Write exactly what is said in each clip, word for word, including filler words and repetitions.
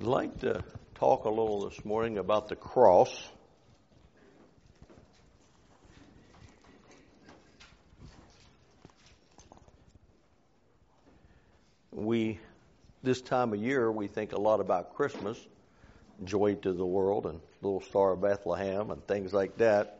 I'd like to talk a little this morning about the cross. We, this time of year, we think a lot about Christmas, joy to the world, and little Star of Bethlehem, and things like that.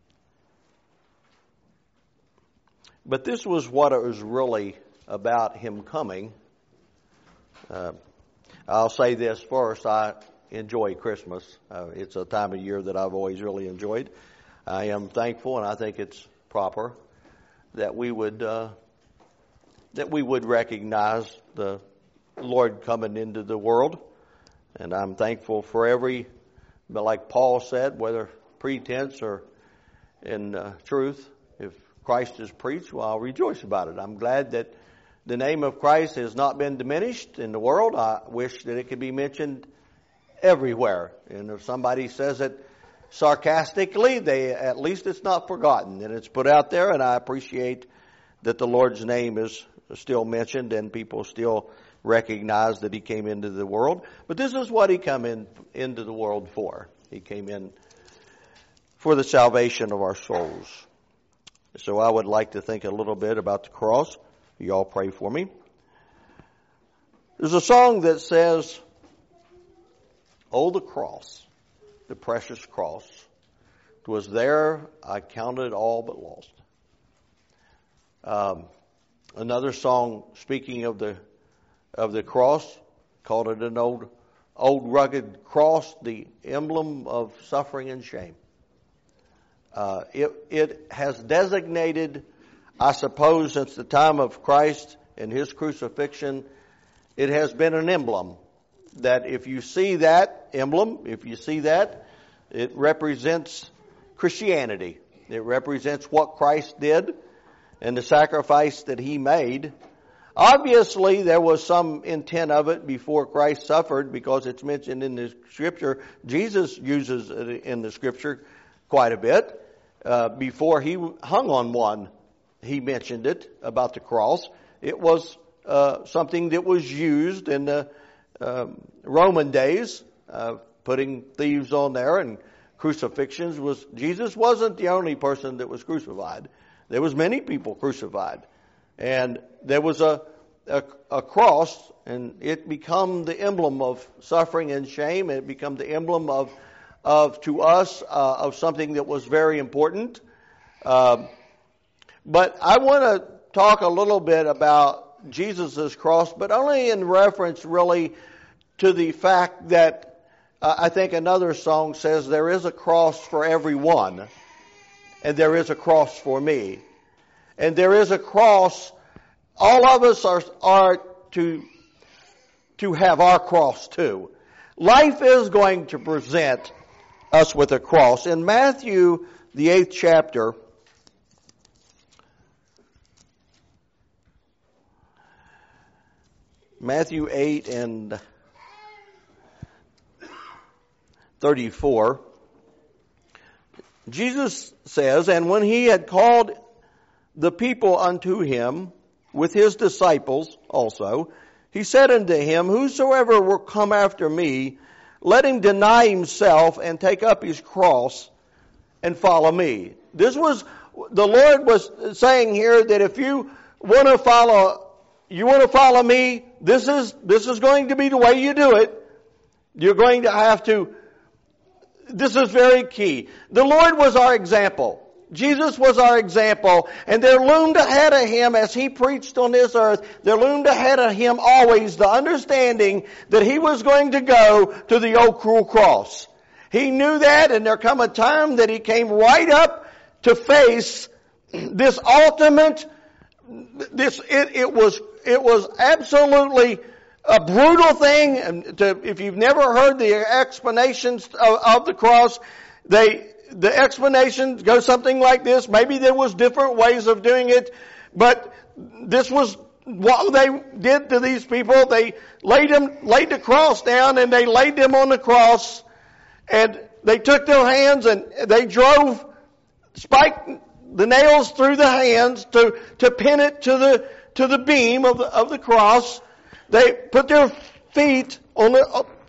But this was what it was really about, Him coming. Uh, I'll say this first, I enjoy Christmas. Uh, it's a time of year that I've always really enjoyed. I am thankful, and I think it's proper that we would uh, that we would recognize the Lord coming into the world. And I'm thankful for every, but like Paul said, whether pretense or in uh, truth, if Christ is preached, well, I'll rejoice about it. I'm glad that the name of Christ has not been diminished in the world. I wish that it could be mentioned everywhere. And if somebody says it sarcastically, they at least it's not forgotten and it's put out there. And I appreciate that the Lord's name is still mentioned and people still recognize that He came into the world. But this is what He came in into the world for. He came in for the salvation of our souls. So I would like to think a little bit about the cross. You all pray for me. There's a song that says, "Oh, the cross, the precious cross, 'twas there I counted all but lost." Um, another song speaking of the of the cross called it an old, old rugged cross, the emblem of suffering and shame. Uh, it it has designated, I suppose, since the time of Christ and His crucifixion, it has been an emblem that if you see that emblem, if you see that, it represents Christianity. It represents what Christ did and the sacrifice that He made. Obviously, there was some intent of it before Christ suffered because it's mentioned in the Scripture. Jesus uses it in the Scripture quite a bit. Uh, before He hung on one, He mentioned it about the cross. It was uh, something that was used in the um, Roman days, uh, putting thieves on there and crucifixions. Was Jesus wasn't the only person that was crucified. There was many people crucified, and there was a a, a cross, and it became the emblem of suffering and shame. It became the emblem of of to us uh, of something that was very important. Uh, But I want to talk a little bit about Jesus' cross, but only in reference really to the fact that uh, I think another song says there is a cross for everyone, and there is a cross for me. And there is a cross, all of us are, are to, to have our cross too. Life is going to present us with a cross. In Matthew, the eighth chapter, Matthew eight and thirty-four, Jesus says, "And when He had called the people unto Him with His disciples also, He said unto him, Whosoever will come after me, let him deny himself and take up his cross and follow me." This was, the Lord was saying here that if you want to follow You want to follow me? This is, this is going to be the way you do it. You're going to have to, this is very key. The Lord was our example. Jesus was our example. And there loomed ahead of Him as He preached on this earth, there loomed ahead of Him always the understanding that He was going to go to the old cruel cross. He knew that, and there come a time that He came right up to face this ultimate This it, it was it was absolutely a brutal thing. And to, if you've never heard the explanations of, of the cross, they the explanations go something like this. Maybe there was different ways of doing it, but this was what they did to these people. They laid them laid the cross down, and they laid them on the cross, and they took their hands and they drove spiked the nails through the hands to, to pin it to the, to the beam of the, of the cross. They put their feet on the,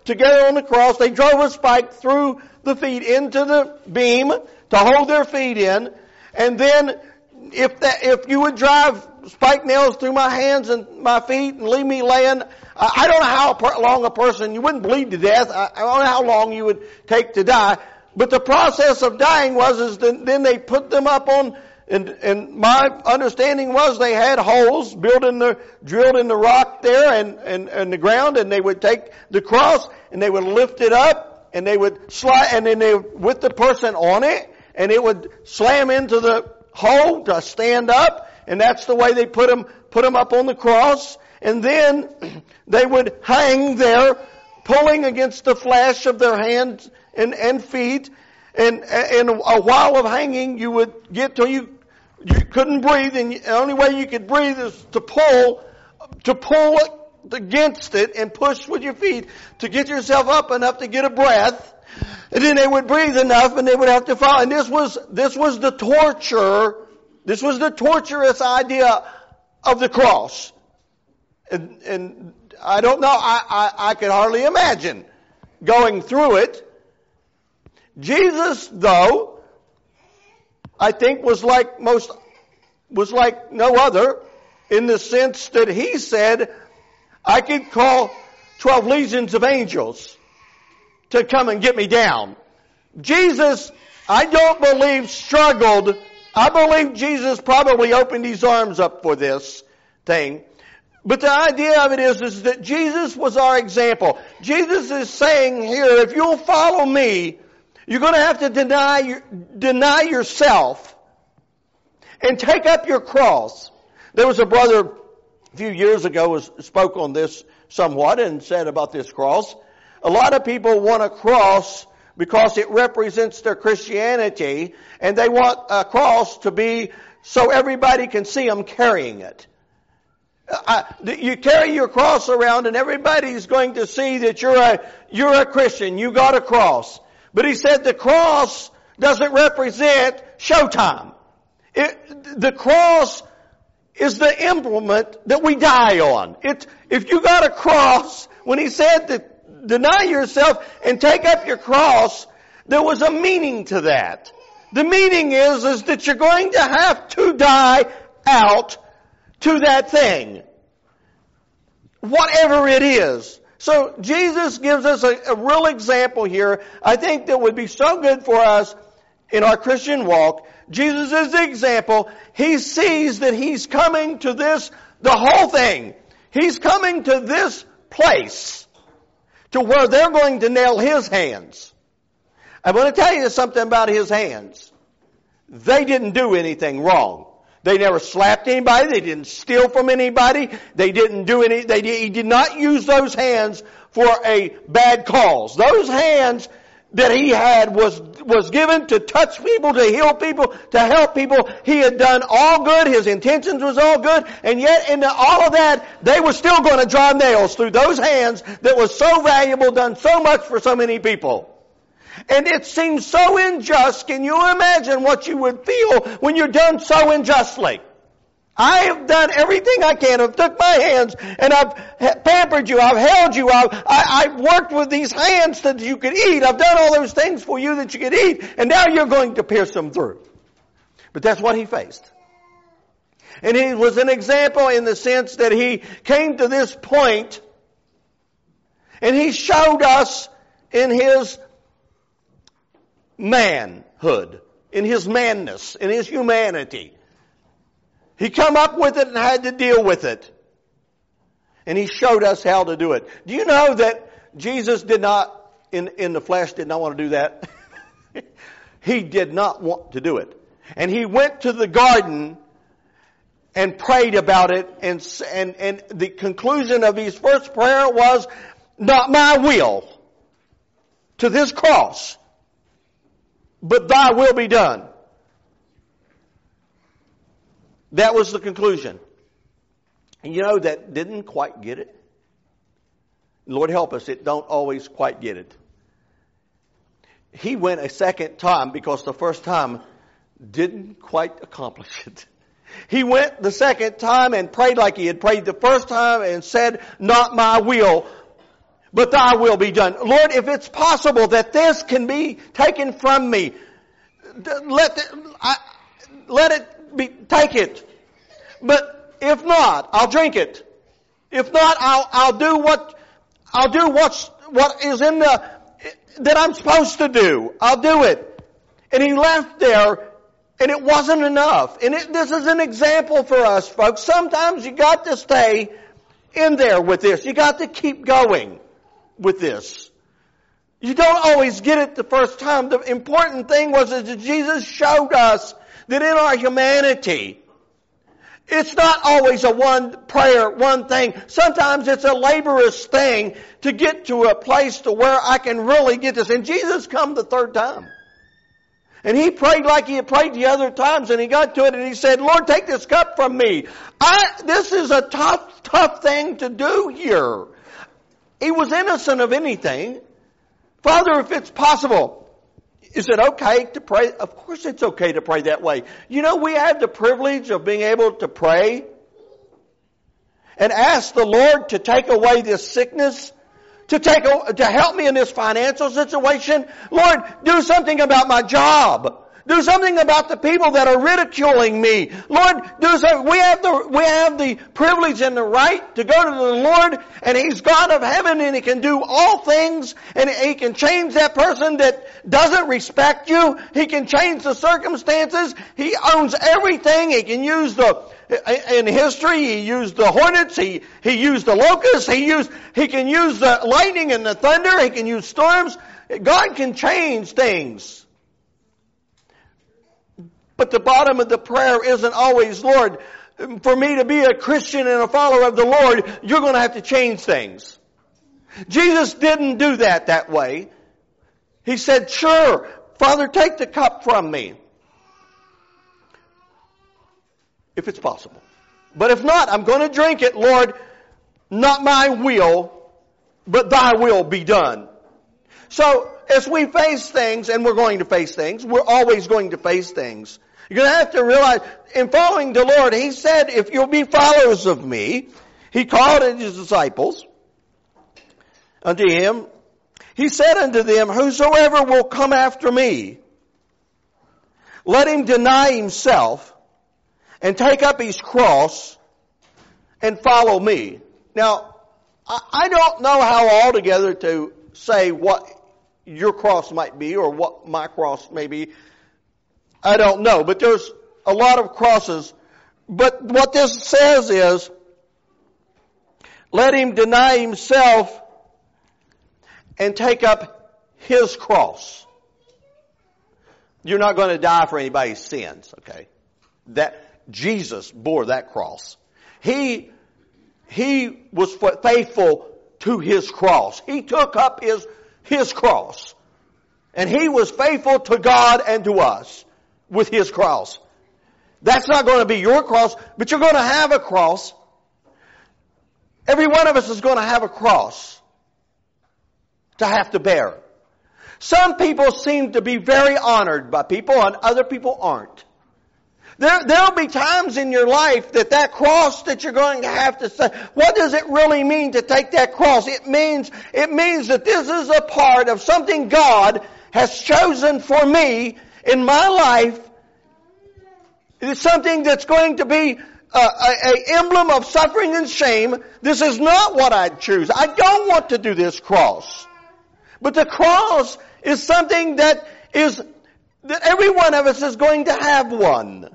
together on the cross. They drove a spike through the feet into the beam to hold their feet in. And then if that, if you would drive spike nails through my hands and my feet and leave me laying, I don't know how long a person, you wouldn't bleed to death. I don't know how long you would take to die. But the process of dying was, is that then they put them up on, and, and my understanding was they had holes built in the, drilled in the rock there and, and, and the ground, and they would take the cross and they would lift it up and they would slide, and then they, with the person on it, and it would slam into the hole to stand up, and that's the way they put them, put them up on the cross. And then they would hang there, pulling against the flesh of their hands and, and feet. And, and a while of hanging, you would get till you, you couldn't breathe. And the only way you could breathe is to pull, to pull against it and push with your feet to get yourself up enough to get a breath. And then they would breathe enough and they would have to fall. And this was, this was the torture, this was the torturous idea of the cross. And, and I don't know, I, I, I could hardly imagine going through it. Jesus, though, I think was like most, was like no other in the sense that he said, I could call twelve legions of angels to come and get me down. Jesus, I don't believe struggled. I believe Jesus probably opened his arms up for this thing. But the idea of it is, is that Jesus was our example. Jesus is saying here, if you'll follow me, you're going to have to deny your, deny yourself and take up your cross. There was a brother a few years ago was spoke on this somewhat and said about this cross. A lot of people want a cross because it represents their Christianity, and they want a cross to be so everybody can see them carrying it. Uh, you carry your cross around and everybody's going to see that you're a, you're a Christian. You got a cross. But he said the cross doesn't represent showtime. It, the cross is the implement that we die on. It, if you got a cross, when he said that deny yourself and take up your cross, there was a meaning to that. The meaning is, is that you're going to have to die out to that thing. Whatever it is. So Jesus gives us a, a real example here, I think that would be so good for us in our Christian walk. Jesus is the example. He sees that he's coming to this, the whole thing. He's coming to this place to where they're going to nail his hands. I want to tell you something about his hands. They didn't do anything wrong. They never slapped anybody. They didn't steal from anybody. They didn't do any, they did, he did not use those hands for a bad cause. Those hands that he had was, was given to touch people, to heal people, to help people. He had done all good. His intentions was all good. And yet in the, all of that, they were still going to drive nails through those hands that was so valuable, done so much for so many people. And it seems so unjust. Can you imagine what you would feel when you're done so unjustly? I have done everything I can. I've took my hands and I've pampered you. I've held you. I've, I, I've worked with these hands that you could eat. I've done all those things for you that you could eat. And now you're going to pierce them through. But that's what he faced. And he was an example in the sense that he came to this point and he showed us in his manhood, in his manness, in his humanity. He come up with it and had to deal with it. And he showed us how to do it. Do you know that Jesus did not, in, in the flesh, did not want to do that? He did not want to do it. And he went to the garden and prayed about it. And, and, and the conclusion of his first prayer was, not my will, to this cross, but thy will be done. That was the conclusion. And you know, that didn't quite get it. Lord help us, it don't always quite get it. He went a second time because the first time didn't quite accomplish it. He went the second time and prayed like he had prayed the first time and said, not my will, but thy will be done. Lord, if it's possible that this can be taken from me, let the, I, let it be, take it. But if not, I'll drink it. If not, I'll, I'll do what, I'll do what's, what is in the, that I'm supposed to do. I'll do it. And he left there, and it wasn't enough. And it, this is an example for us, folks. Sometimes you got to stay in there with this. You got to keep going with this. You don't always get it the first time. The important thing was that Jesus showed us that in our humanity, it's not always a one prayer, one thing. Sometimes it's a laborious thing to get to a place to where I can really get this. And Jesus come the third time. And he prayed like he had prayed the other times, and he got to it and he said, Lord, take this cup from me. I, this is a tough, tough thing to do here. He was innocent of anything. Father, if it's possible, is it okay to pray? Of course it's okay to pray that way. You know, we have the privilege of being able to pray and ask the Lord to take away this sickness, to take a, to help me in this financial situation. Lord, do something about my job. Do something about the people that are ridiculing me. Lord, do something. We have the, we have the privilege and the right to go to the Lord, and He's God of heaven, and He can do all things, and He can change that person that doesn't respect you. He can change the circumstances. He owns everything. He can use the, in history, He used the hornets, He, He used the locusts, He used, He can use the lightning and the thunder, He can use storms. God can change things. But the bottom of the prayer isn't always, Lord, for me to be a Christian and a follower of the Lord, you're going to have to change things. Jesus didn't do that that way. He said, sure, Father, take the cup from me. If it's possible. But if not, I'm going to drink it, Lord. Not my will, but thy will be done. So, as we face things, and we're going to face things, we're always going to face things. You're going to have to realize, in following the Lord, He said, if you'll be followers of me, He called His disciples unto Him. He said unto them, whosoever will come after me, let him deny himself and take up his cross and follow me. Now, I don't know how altogether to say what your cross might be or what my cross may be. I don't know, but there's a lot of crosses. But what this says is, let him deny himself and take up his cross. You're not going to die for anybody's sins, okay? That Jesus bore that cross. He, he was faithful to his cross. He took up his, his cross. And he was faithful to God and to us with his cross. That's not going to be your cross, but you're going to have a cross. Every one of us is going to have a cross to have to bear. Some people seem to be very honored by people and other people aren't. There, there'll be times in your life that that cross that you're going to have to say, what does it really mean to take that cross? It means, it means that this is a part of something God has chosen for me in my life. It's something that's going to be a, a, a emblem of suffering and shame. This is not what I'd choose. I don't want to do this cross. But the cross is something that is, that every one of us is going to have one.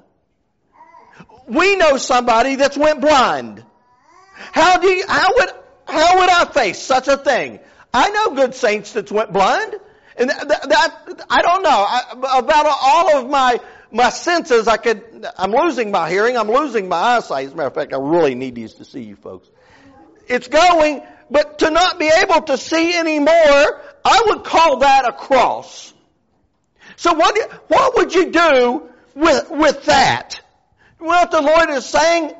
We know somebody that's went blind. How do you, how would, how would I face such a thing? I know good saints that's went blind. And that, that I don't know. I, about all of my, my senses, I could, I'm losing my hearing, I'm losing my eyesight. As a matter of fact, I really need these to see you folks. It's going, but to not be able to see anymore, I would call that a cross. So what, what would you do with, with that? What the Lord is saying,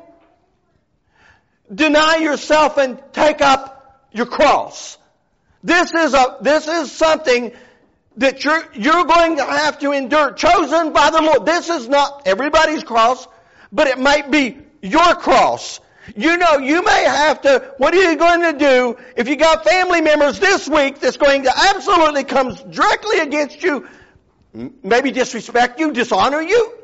deny yourself and take up your cross. This is a, this is something that you're, you're going to have to endure, chosen by the Lord. This is not everybody's cross, but it might be your cross. You know, you may have to, what are you going to do if you got family members this week that's going to absolutely come directly against you, maybe disrespect you, dishonor you?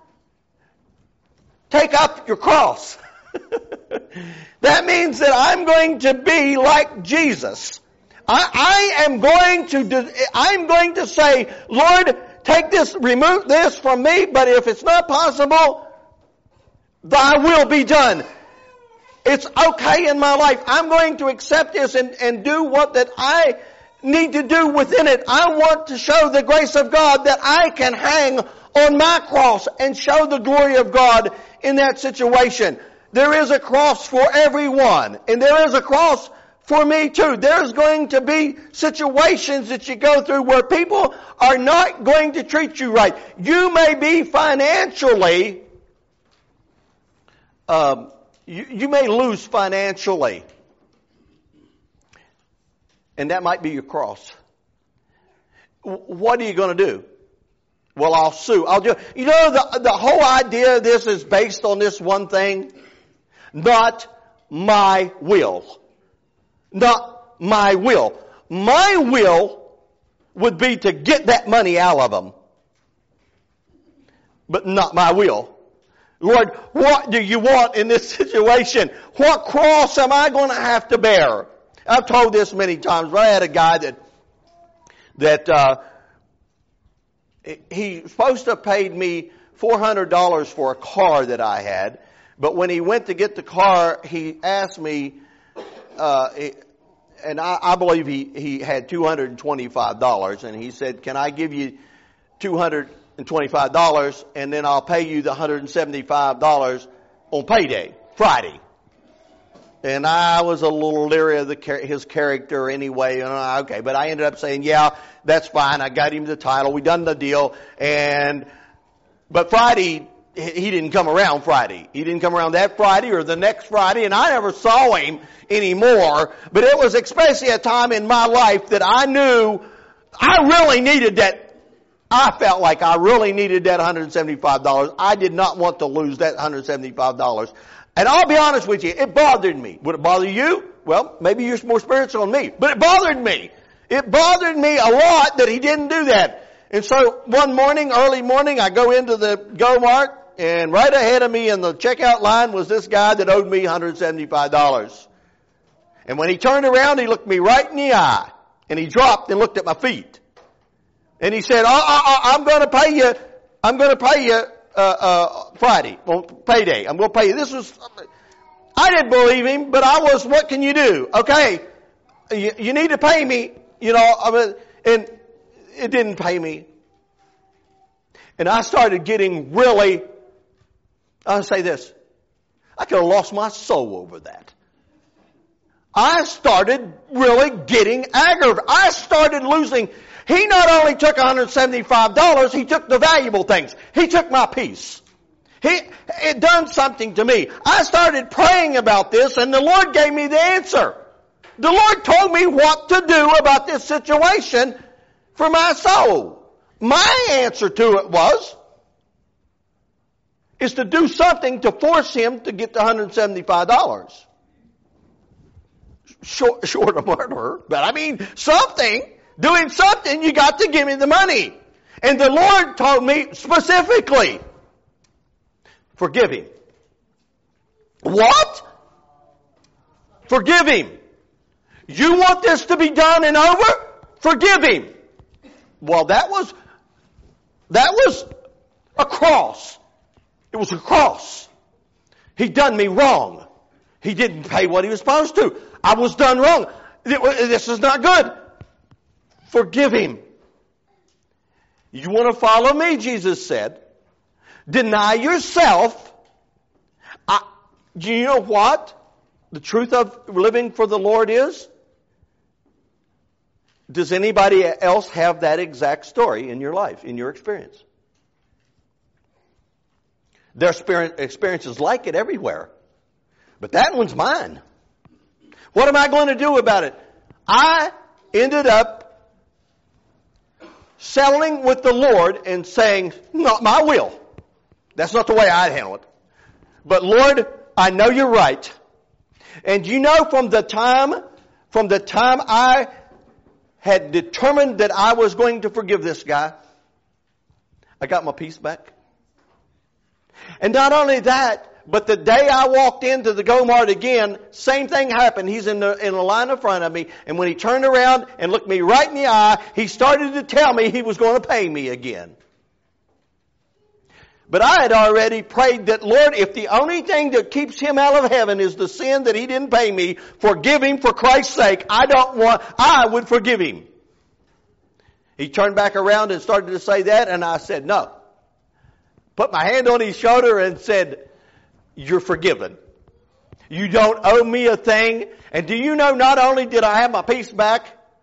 Take up your cross. That means that I'm going to be like Jesus. I, I am going to, I'm going to say, Lord, take this, remove this from me, but if it's not possible, thy will be done. It's okay in my life. I'm going to accept this and, and do what that I need to do within it. I want to show the grace of God that I can hang on my cross and show the glory of God in that situation. There is a cross for everyone, and there is a cross for me too. There's going to be situations that you go through where people are not going to treat you right. You may be financially, um, you, you may lose financially. And that might be your cross. What are you going to do? Well, I'll sue. I'll do. You know, the, the whole idea of this is based on this one thing. Not my will. Not my will. My will would be to get that money out of them. But not my will. Lord, what do you want in this situation? What cross am I going to have to bear? I've told this many times, but I had a guy that, that, uh, he was supposed to have paid me four hundred dollars for a car that I had, but when he went to get the car, he asked me, uh, and I, I believe he, he had two hundred twenty-five dollars, and he said, can I give you two hundred twenty-five dollars and then I'll pay you the one hundred seventy-five dollars on payday, Friday. And I was a little leery of the, his character anyway. And I, okay, but I ended up saying, yeah, that's fine. I got him the title. We done the deal. And, but Friday, he didn't come around Friday. He didn't come around that Friday or the next Friday. And I never saw him anymore. But it was especially a time in my life that I knew I really needed that. I felt like I really needed that one hundred seventy-five dollars. I did not want to lose that one hundred seventy-five dollars. And I'll be honest with you, it bothered me. Would it bother you? Well, maybe you're more spiritual than me. But it bothered me. It bothered me a lot that he didn't do that. And so one morning, early morning, I go into the Go-Mart, and right ahead of me in the checkout line was this guy that owed me one hundred seventy-five dollars. And when he turned around, he looked me right in the eye. And he dropped and looked at my feet. And he said, oh, oh, oh, I'm going to pay you, I'm going to pay you Uh, uh, Friday, well, payday. I'm going to pay you. This was, I didn't believe him, but I was, what can you do? Okay, you, you need to pay me, you know, I mean, and it didn't pay me. And I started getting really, I'll say this, I could have lost my soul over that. I started really getting aggravated. I started losing. He not only took one hundred seventy-five dollars, he took the valuable things. He took my peace. He, it done something to me. I started praying about this, and the Lord gave me the answer. The Lord told me what to do about this situation for my soul. My answer to it was, is to do something to force him to get the one hundred seventy-five dollars. Short, short of murder, but I mean something. Doing something, you got to give me the money. And the Lord told me specifically, forgive him. What? Forgive him. You want this to be done and over? Forgive him. Well, that was, that was a cross. It was a cross. He done me wrong. He didn't pay what he was supposed to. I was done wrong. This is not good. Forgive him. You want to follow me, Jesus said. Deny yourself. I, do you know what the truth of living for the Lord is? Does anybody else have that exact story in your life, in your experience? There are experiences like it everywhere. But that one's mine. What am I going to do about it? I ended up settling with the Lord and saying, not my will. That's not the way I'd handle it. But Lord, I know you're right. And you know, from the time, from the time I had determined that I was going to forgive this guy, I got my peace back. And not only that, but the day I walked into the Go-Mart again, same thing happened. He's in the, in the line in front of me, and when he turned around and looked me right in the eye, he started to tell me he was going to pay me again. But I had already prayed that, Lord, if the only thing that keeps him out of heaven is the sin that he didn't pay me, forgive him for Christ's sake. I don't want, I would forgive him. He turned back around and started to say that, and I said, no. Put my hand on his shoulder and said, you're forgiven. You don't owe me a thing. And do you know, not only did I have my peace back,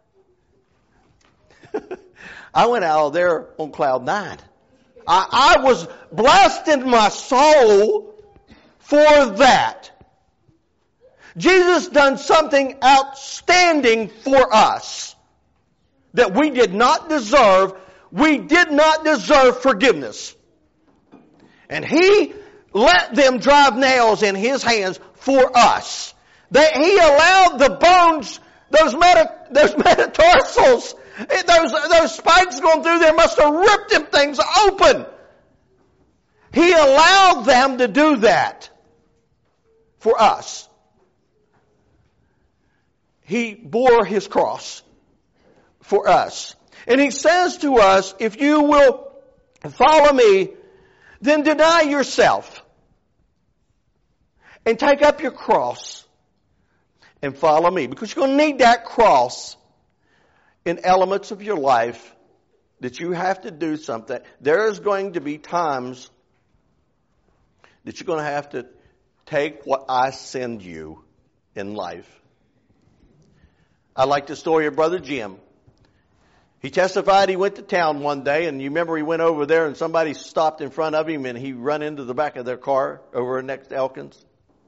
I went out there on cloud nine. I, I was blessed in my soul for that. Jesus done something outstanding for us that we did not deserve. We did not deserve forgiveness. And He let them drive nails in His hands for us. That He allowed the bones, those, meta, those metatarsals, those, those spikes going through there must have ripped them things open. He allowed them to do that for us. He bore His cross for us. And He says to us, if you will follow me, then deny yourself and take up your cross and follow me. Because you're going to need that cross in elements of your life that you have to do something. There is going to be times that you're going to have to take what I send you in life. I like the story of Brother Jim. He testified he went to town one day, and you remember he went over there and somebody stopped in front of him and he run into the back of their car over next to Elkins.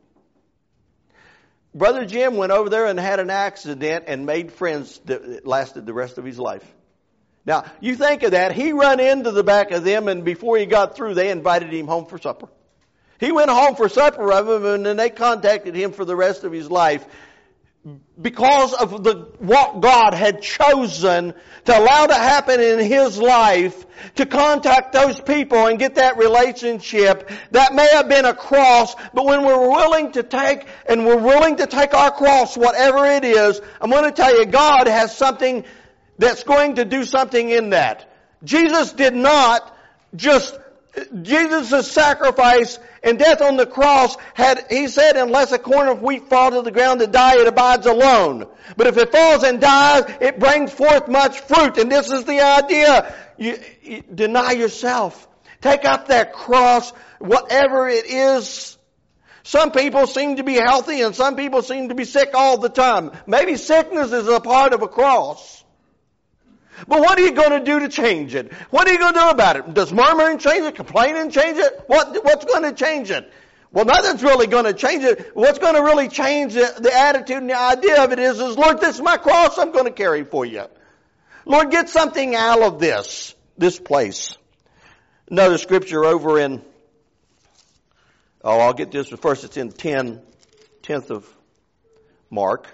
Brother Jim went over there and had an accident and made friends that lasted the rest of his life. Now, you think of that. He ran into the back of them, and before he got through, they invited him home for supper. He went home for supper of them, and then they contacted him for the rest of his life because of the what God had chosen to allow to happen in his life, to contact those people and get that relationship. That may have been a cross, but when we're willing to take, and we're willing to take our cross, whatever it is, I'm going to tell you, God has something that's going to do something in that. Jesus did not just, Jesus' sacrifice and death on the cross had, He said, unless a corn of wheat fall to the ground to die, it abides alone. But if it falls and dies, it brings forth much fruit. And this is the idea. You, you deny yourself. Take up that cross, whatever it is. Some people seem to be healthy and some people seem to be sick all the time. Maybe sickness is a part of a cross. But what are you going to do to change it? What are you going to do about it? Does murmuring change it? Complaining change it? What, what's going to change it? Well, nothing's really going to change it. What's going to really change the, the attitude and the idea of it is, is, Lord, this is my cross I'm going to carry for you. Lord, get something out of this, this place. Another scripture over in, oh, I'll get this, but first it's in ten, tenth of Mark.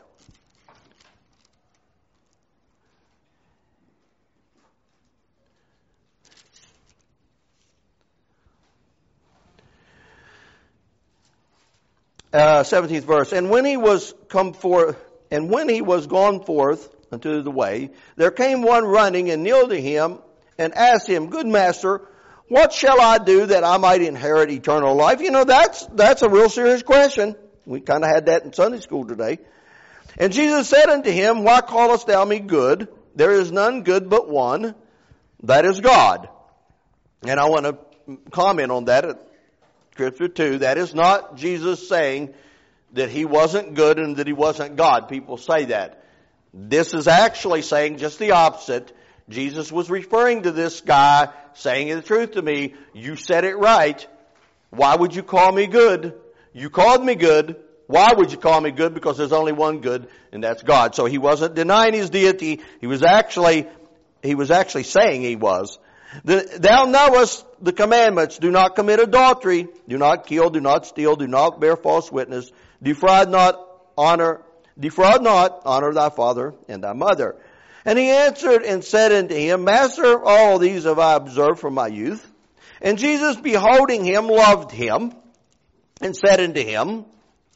Uh, seventeenth verse. And when he was come forth, and when he was gone forth unto the way, there came one running and kneeled to him and asked him, Good master, what shall I do that I might inherit eternal life? You know, that's, that's a real serious question. We kind of had that in Sunday school today. And Jesus said unto him, Why callest thou me good? There is none good but one, that is God. And I want to comment on that. Scripture two, that is not Jesus saying that He wasn't good and that He wasn't God. People say that. This is actually saying just the opposite. Jesus was referring to this guy, saying the truth to me. You said it right. Why would you call me good? You called me good. Why would you call me good? Because there's only one good, and that's God. So He wasn't denying His deity. He was actually, He was actually saying He was. The, thou knowest the commandments. Do not commit adultery. Do not kill. Do not steal. Do not bear false witness. Defraud not, honor, defraud not, honor thy father and thy mother. And he answered and said unto him, Master, all these have I observed from my youth. And Jesus, beholding him, loved him, and said unto him,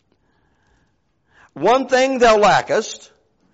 One thing thou lackest,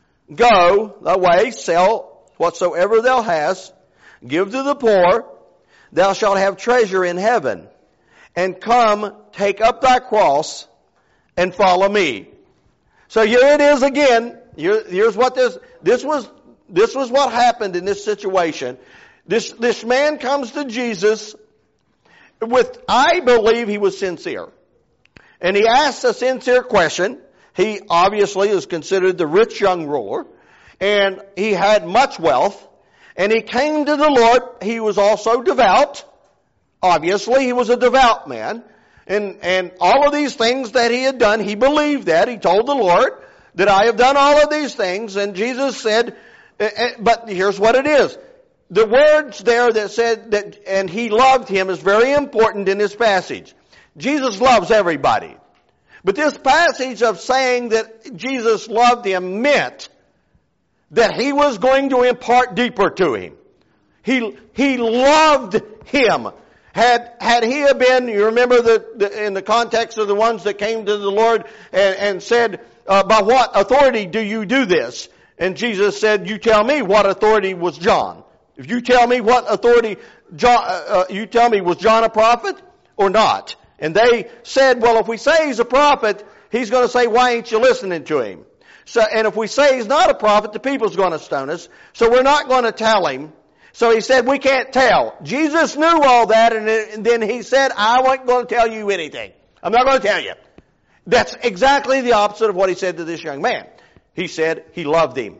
go thy way, sell whatsoever thou hast, give to the poor, thou shalt have treasure in heaven. And come, take up thy cross, and follow me. So here it is again. Here, here's what this, this was, this was what happened in this situation. This, this man comes to Jesus with, I believe he was sincere. And he asks a sincere question. He obviously is considered the rich young ruler. And he had much wealth. And he came to the Lord. He was also devout. Obviously, he was a devout man. And, and all of these things that he had done, he believed that. He told the Lord that I have done all of these things. And Jesus said, but here's what it is. The words there that said that, and he loved him, is very important in this passage. Jesus loves everybody. But this passage of saying that Jesus loved him meant that he was going to impart deeper to him. He, he loved him. Had, had he have been, you remember the, the, in the context of the ones that came to the Lord and, and said, uh, by what authority do you do this? And Jesus said, you tell me what authority was John. If you tell me what authority, John, uh, you tell me, was John a prophet or not? And they said, well, if we say he's a prophet, he's going to say, why ain't you listening to him? So, and if we say he's not a prophet, the people's going to stone us. So we're not going to tell him. So he said, we can't tell. Jesus knew all that, and, it, and then he said, I wasn't going to tell you anything. I'm not going to tell you. That's exactly the opposite of what he said to this young man. He said he loved him.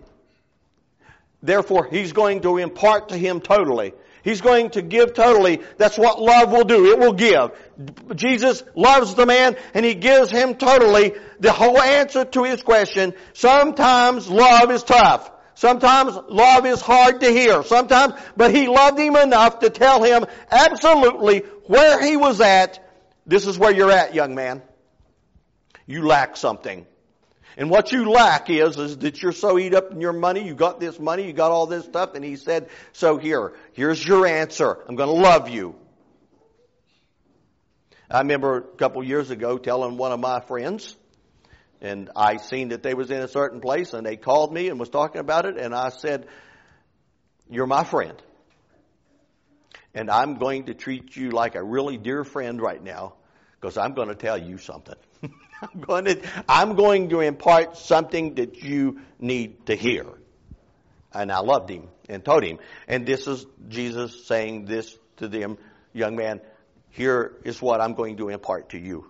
Therefore, he's going to impart to him totally. He's going to give totally. That's what love will do. It will give. Jesus loves the man, and he gives him totally the whole answer to his question. Sometimes love is tough. Sometimes love is hard to hear. Sometimes, but he loved him enough to tell him absolutely where he was at. This is where you're at, young man. You lack something. And what you lack is, is that you're so eat up in your money, you got this money, you got all this stuff, and he said, so here, here's your answer. I'm going to love you. I remember a couple years ago telling one of my friends, and I seen that they was in a certain place, and they called me and was talking about it, and I said, you're my friend. And I'm going to treat you like a really dear friend right now, because I'm going to tell you something. I'm going to, I'm going to impart something that you need to hear. And I loved him and told him. And this is Jesus saying this to them, young man, here is what I'm going to impart to you.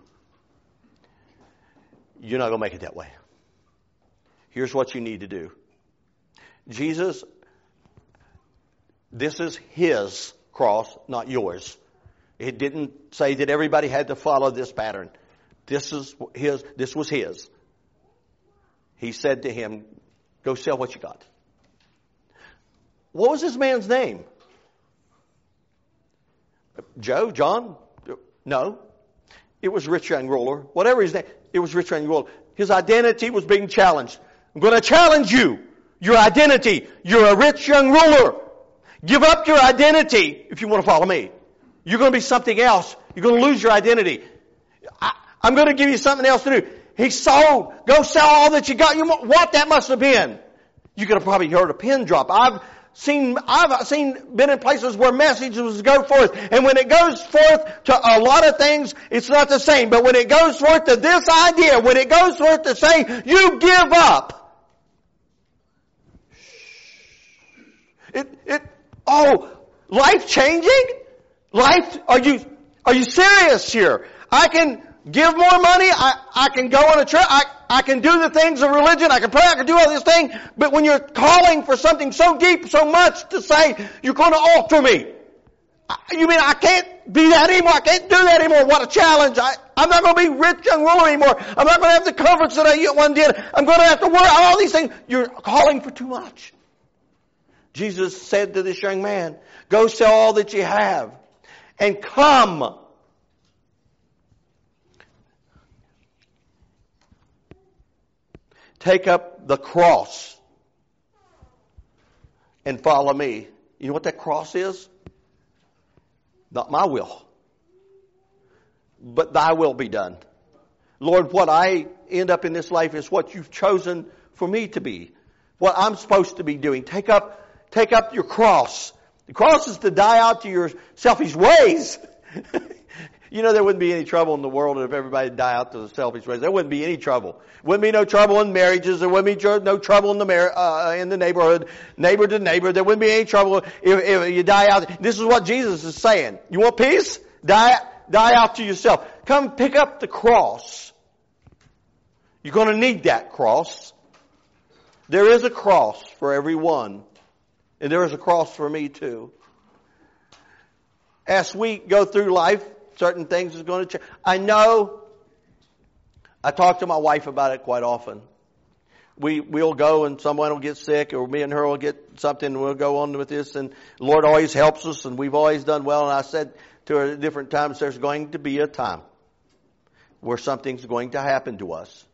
You're not going to make it that way. Here's what you need to do. Jesus, this is his cross, not yours. It didn't say that everybody had to follow this pattern. This is his, this was his. He said to him, go sell what you got. What was this man's name? Joe? John? No. It was rich young ruler. Whatever his name, it was rich young ruler. His identity was being challenged. I'm going to challenge you. Your identity. You're a rich young ruler. Give up your identity if you want to follow me. You're going to be something else. You're going to lose your identity. I, I'm going to give you something else to do. He sold. Go sell all that you got. You what that must have been. You could have probably heard a pin drop. I've seen, I've seen, been in places where messages go forth. And when it goes forth to a lot of things, it's not the same. But when it goes forth to this idea, when it goes forth to say, you give up. It, it, oh, life changing? Life, are you, are you serious here? I can give more money. I, I can go on a trip. I, I can do the things of religion. I can pray. I can do all this thing. But when you're calling for something so deep, so much to say, you're going to alter me. I, you mean I can't be that anymore? I can't do that anymore. What a challenge. I, I'm not going to be rich young ruler anymore. I'm not going to have the comforts that I once did. I'm going to have to worry all these things. You're calling for too much. Jesus said to this young man, go sell all that you have and come. Take up the cross and follow me. You know what that cross is? Not my will, but thy will be done. Lord, what I end up in this life is what you've chosen for me to be. What I'm supposed to be doing. Take up, take up your cross. The cross is to die out to your selfish ways. You know, there wouldn't be any trouble in the world if everybody died out to the selfish ways. There wouldn't be any trouble. Wouldn't be no trouble in marriages. There wouldn't be no trouble in the mar- uh, in the neighborhood, neighbor to neighbor. There wouldn't be any trouble if, if you die out. This is what Jesus is saying. You want peace? Die, die out to yourself. Come pick up the cross. You're going to need that cross. There is a cross for everyone. And there is a cross for me too. As we go through life, certain things is going to change. I know, I talk to my wife about it quite often. We, we'll go and someone will get sick, or me and her will get something, and we'll go on with this, and the Lord always helps us, and we've always done well. And I said to her at different times, there's going to be a time where something's going to happen to us.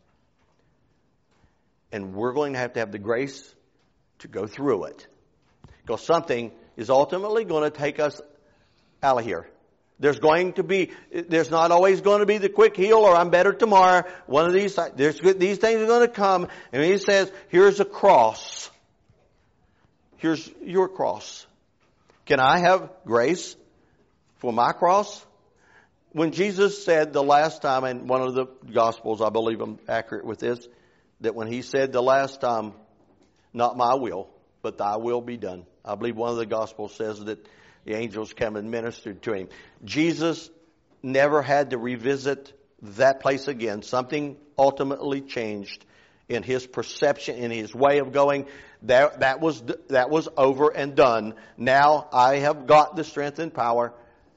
And we're going to have to have the grace to go through it. Because something is ultimately going to take us out of here. There's going to be, there's not always going to be the quick heal or I'm better tomorrow. One of these, there's, these things are going to come. And he says, here's a cross. Here's your cross. Can I have grace for my cross? When Jesus said the last time, and one of the Gospels, I believe I'm accurate with this, that when he said the last time, not my will, but thy will be done. I believe one of the Gospels says that the angels came and ministered to him. Jesus never had to revisit that place again. Something ultimately changed in his perception, in his way of going. That, that was, that was over and done. Now I have got the strength and power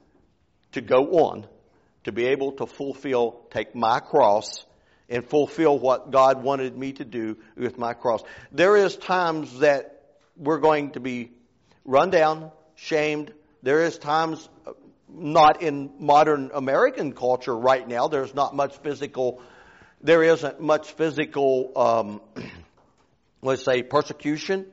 to go on, to be able to fulfill, take my cross and fulfill what God wanted me to do with my cross. There is times that we're going to be run down, shamed. There is times, not in modern American culture right now, there's not much physical, there isn't much physical, um, let's say, persecution.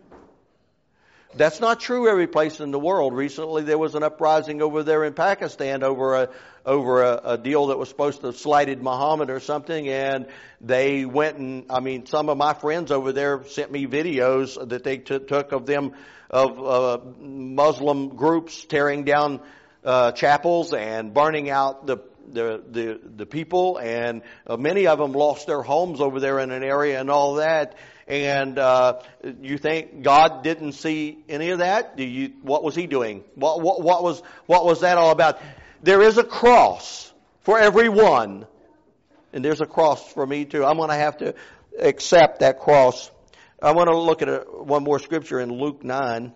That's not true every place in the world. Recently there was an uprising over there in Pakistan over a over a, a deal that was supposed to have slighted Muhammad or something, and they went and, I mean, some of my friends over there sent me videos that they t- took of them, of uh, Muslim groups tearing down uh, chapels and burning out the the the, the people, and uh, many of them lost their homes over there in an area and all that. And uh, you think God didn't see any of that? Do you? What was He doing? What, what, what was what was that all about? There is a cross for everyone, and there's a cross for me too. I'm going to have to accept that cross. I want to look at a, one more scripture in Luke nine.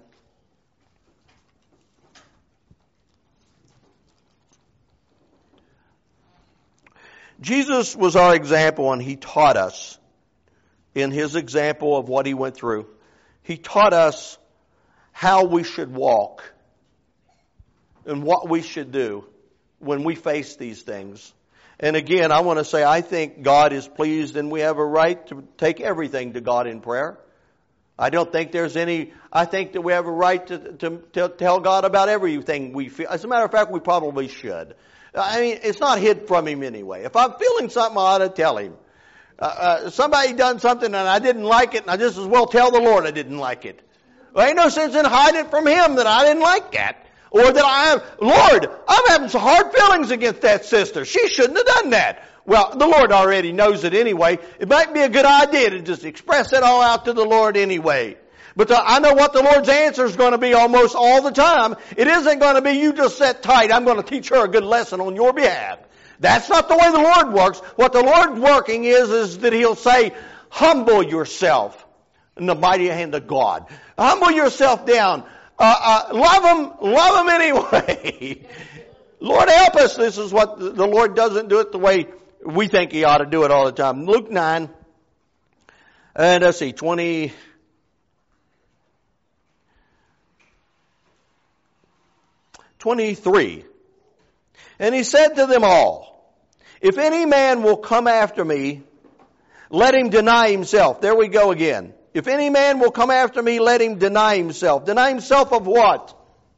Jesus was our example, and He taught us in His example of what He went through. He taught us how we should walk and what we should do when we face these things. And again, I want to say, I think God is pleased, and we have a right to take everything to God in prayer. I don't think there's any, I think that we have a right to, to, to tell God about everything we feel. As a matter of fact, we probably should. I mean, it's not hid from Him anyway. If I'm feeling something, I ought to tell Him. Uh, uh, somebody done something and I didn't like it, and I just as well tell the Lord I didn't like it. Well, ain't no sense in hiding it from Him that I didn't like that. Or that I have, Lord, I'm having some hard feelings against that sister. She shouldn't have done that. Well, the Lord already knows it anyway. It might be a good idea to just express it all out to the Lord anyway. But the, I know what the Lord's answer is going to be almost all the time. It isn't going to be, you just sit tight, I'm going to teach her a good lesson on your behalf. That's not the way the Lord works. What the Lord's working is, is that He'll say, humble yourself in the mighty hand of God. Humble yourself down. Uh, uh, love Him, love Him anyway. Lord help us. This is what the, the Lord doesn't do it the way we think He ought to do it all the time. Luke nine, and let's see, twenty, twenty-three. And he said to them all, if any man will come after me, let him deny himself. There we go again. If any man will come after me, let him deny himself. Deny himself of what?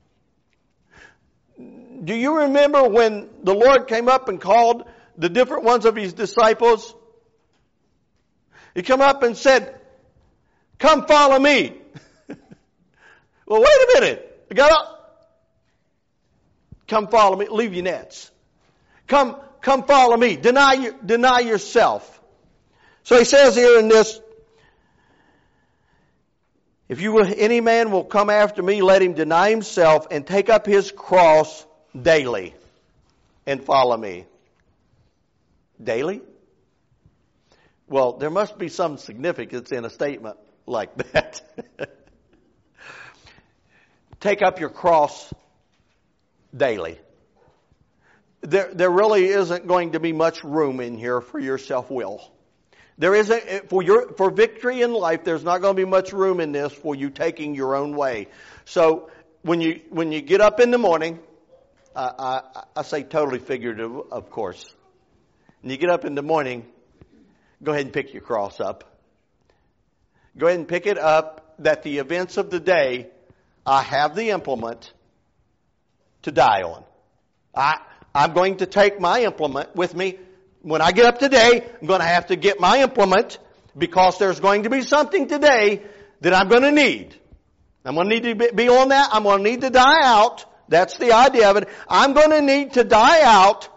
Do you remember when the Lord came up and called the different ones of his disciples? He came up and said, come follow me. Well, wait a minute. I got up. Come follow me. Leave your nets. Come, come follow me. Deny you, deny yourself. So he says here in this, if you will, any man will come after me, let him deny himself and take up his cross daily and follow me. Daily? Well, there must be some significance in a statement like that. Take up your cross daily. There, there really isn't going to be much room in here for your self-will. There isn't, for your, for victory in life, there's not going to be much room in this for you taking your own way. So, when you, when you get up in the morning, I, I, I say totally figurative, of course. When you get up in the morning, go ahead and pick your cross up. Go ahead and pick it up that the events of the day, I have the implement to die on. I, I'm going to take my implement with me. When I get up today, I'm going to have to get my implement because there's going to be something today that I'm going to need. I'm going to need to be on that. I'm going to need to die out. That's the idea of it. I'm going to need to die out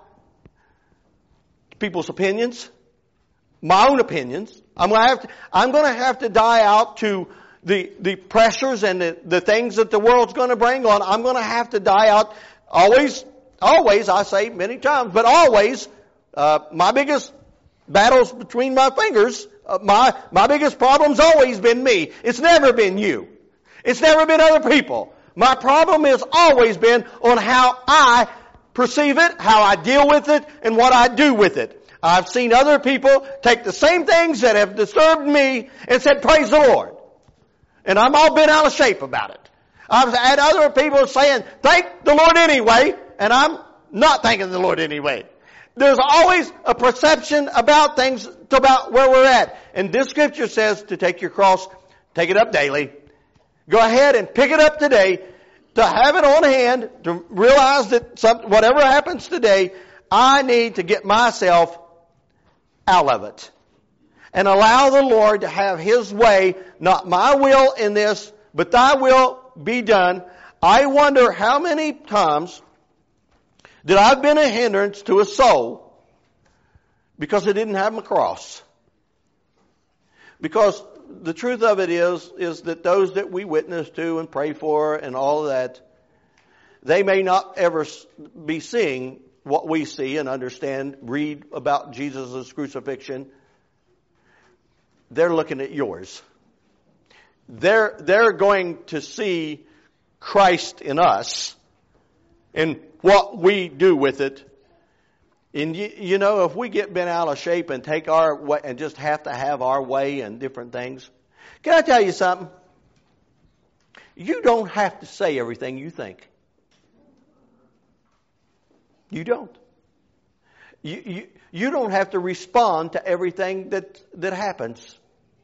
people's opinions, my own opinions. I'm going to have to, I'm going to have to die out to the, the pressures and the, the things that the world's going to bring on. I'm going to have to die out. Always, always, I say many times, but always, uh, my biggest battles between my fingers, uh, my, my biggest problem's always been me. It's never been you. It's never been other people. My problem has always been on how I perceive it, how I deal with it, and what I do with it. I've seen other people take the same things that have disturbed me and said, praise the Lord. And I'm all bent out of shape about it. I've had other people saying, thank the Lord anyway, and I'm not thanking the Lord anyway. There's always a perception about things, about where we're at. And this scripture says to take your cross, take it up daily. Go ahead and pick it up today, to have it on hand, to realize that some, whatever happens today, I need to get myself out of it. And allow the Lord to have His way, not my will in this, but Thy will be done. I wonder how many times that I've been a hindrance to a soul because I didn't have my cross. Because the truth of it is, is that those that we witness to and pray for and all of that, they may not ever be seeing what we see and understand, read about Jesus' crucifixion. They're looking at yours. They're, they're going to see Christ in us and what we do with it. And you, you know, if we get bent out of shape and take our way and just have to have our way and different things, can I tell you something? You don't have to say everything you think. You don't. You, you, you don't have to respond to everything that, that happens.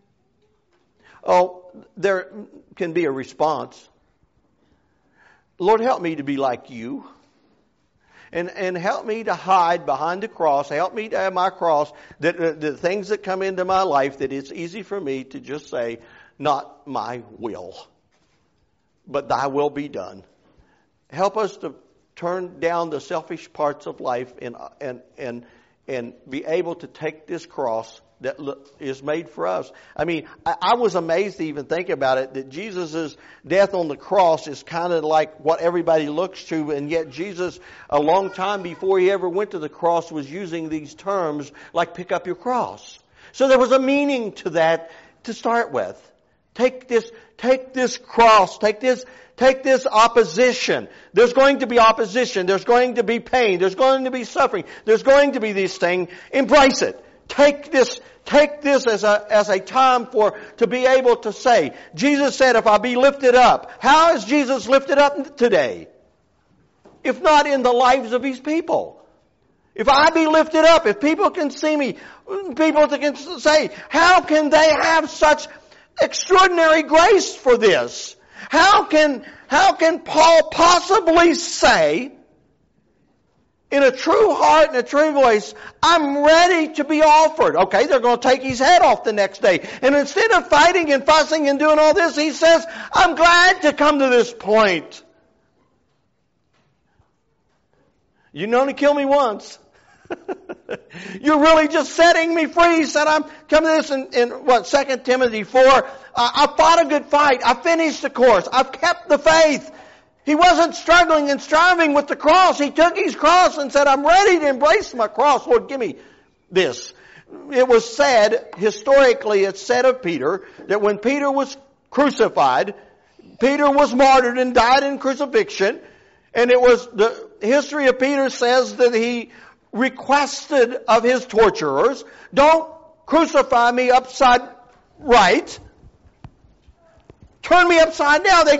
Oh, there can be a response. Lord, help me to be like you. And, and help me to hide behind the cross. Help me to have my cross. That uh, the things that come into my life, that it's easy for me to just say, not my will, but Thy will be done. Help us to turn down the selfish parts of life and and and and be able to take this cross that is made for us. I mean, I, I was amazed to even think about it, that Jesus' death on the cross is kind of like what everybody looks to, and yet Jesus, a long time before He ever went to the cross, was using these terms like pick up your cross. So there was a meaning to that to start with. Take this, take this cross, take this Take this opposition. There's going to be opposition. There's going to be pain. There's going to be suffering. There's going to be these things. Embrace it. Take this, take this as a, as a time for, to be able to say, Jesus said, if I be lifted up. How is Jesus lifted up today? if not in the lives of His people? If I be lifted up, if people can see me, people can say, how can they have such extraordinary grace for this? How can, how can Paul possibly say, in a true heart and a true voice, I'm ready to be offered? Okay, they're going to take his head off the next day. And instead of fighting and fussing and doing all this, he says, I'm glad to come to this point. You can only kill me once. You're really just setting me free. He said, I'm coming to this in, in what, Second Timothy four. Uh, I fought a good fight. I finished the course. I've kept the faith. He wasn't struggling and striving with the cross. He took his cross and said, I'm ready to embrace my cross. Lord, give me this. It was said, historically it's said of Peter, that when Peter was crucified, Peter was martyred and died in crucifixion. And it was, the history of Peter says that he requested of his torturers, don't crucify me upside right. Turn me upside down. They,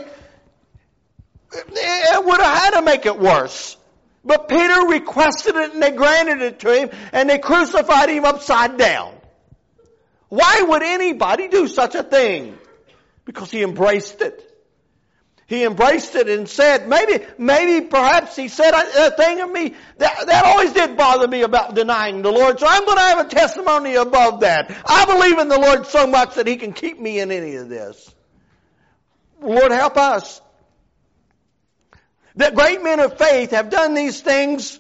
It would have had to make it worse. But Peter requested it and they granted it to him and they crucified him upside down. Why would anybody do such a thing? Because he embraced it. He embraced it and said, maybe, maybe perhaps he said a thing of me, that, that always did bother me about denying the Lord. So I'm going to have a testimony above that. I believe in the Lord so much that He can keep me in any of this. Lord, help us. That great men of faith have done these things,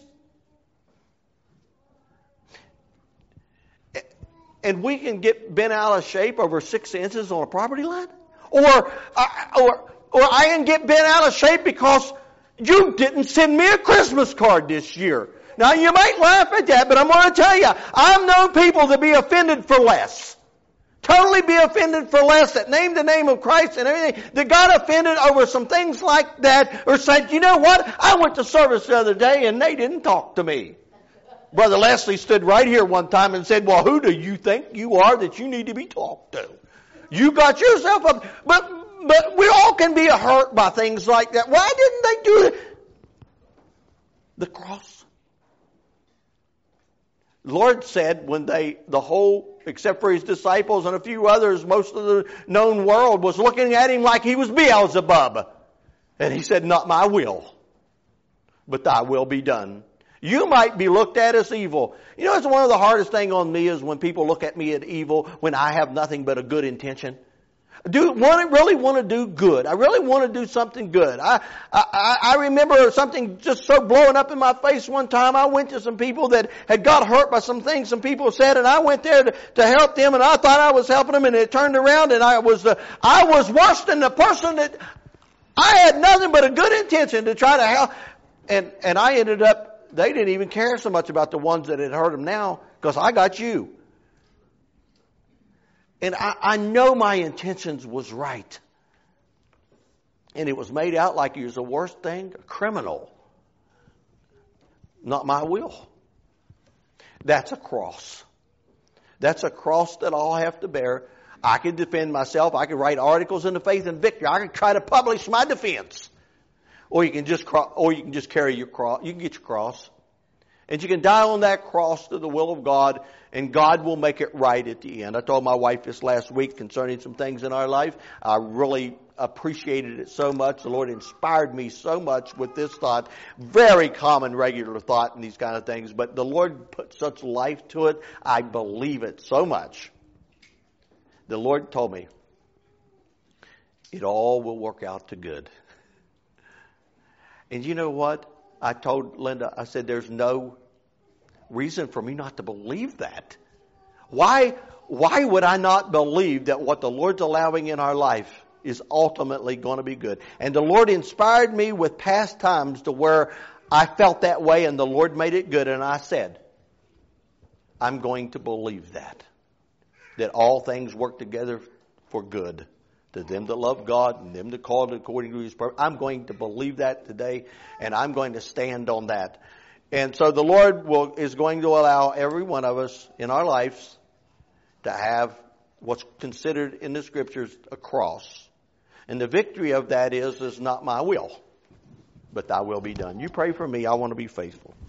and we can get bent out of shape over six inches on a property line? Or, or, or I can get bent out of shape because you didn't send me a Christmas card this year. Now you might laugh at that, but I'm going to tell you, I've known people to be offended for less. Totally be offended for less, that name the name of Christ and everything, that got offended over some things like that, or said, you know what, I went to service the other day and they didn't talk to me. Brother Leslie stood right here one time and said, well, who do you think you are that you need to be talked to? You got yourself up. But, but we all can be hurt by things like that. Why didn't they do it? The cross. The Lord said when they, the whole, except for His disciples and a few others, most of the known world was looking at Him like He was Beelzebub. And He said, not my will, but Thy will be done. You might be looked at as evil. You know, it's one of the hardest things on me is when people look at me as evil when I have nothing but a good intention. Do want to really want to do good. I really want to do something good. I, I I remember something just so blowing up in my face one time. I went to some people that had got hurt by some things some people said, and I went there to, to help them, and I thought I was helping them, and it turned around, and I was the I was worse than the person that I had nothing but a good intention to try to help, and and I ended up. They didn't even care so much about the ones that had hurt them now because I got you. And I, I know my intentions was right. And it was made out like he was the worst thing, a criminal. Not my will. That's a cross. That's a cross that I'll have to bear. I can defend myself. I can write articles in the Faith and Victory. I can try to publish my defense. Or you can just cro- or you can just carry your cross. You can get your cross. And you can die on that cross to the will of God, and God will make it right at the end. I told my wife this last week concerning some things in our life. I really appreciated it so much. The Lord inspired me so much with this thought. Very common, regular thought in these kind of things. But the Lord put such life to it. I believe it so much. The Lord told me, it all will work out to good. And you know what? I told Linda, I said, there's no reason for me not to believe that. Why, why would I not believe that what the Lord's allowing in our life is ultimately going to be good? And the Lord inspired me with past times to where I felt that way and the Lord made it good. And I said, I'm going to believe that. That all things work together for good. To them that love God and them that called according to His purpose. I'm going to believe that today, and I'm going to stand on that. And so the Lord will is going to allow every one of us in our lives to have what's considered in the Scriptures a cross. And the victory of that is, is not my will. but thy will be done. You pray for me. I want to be faithful.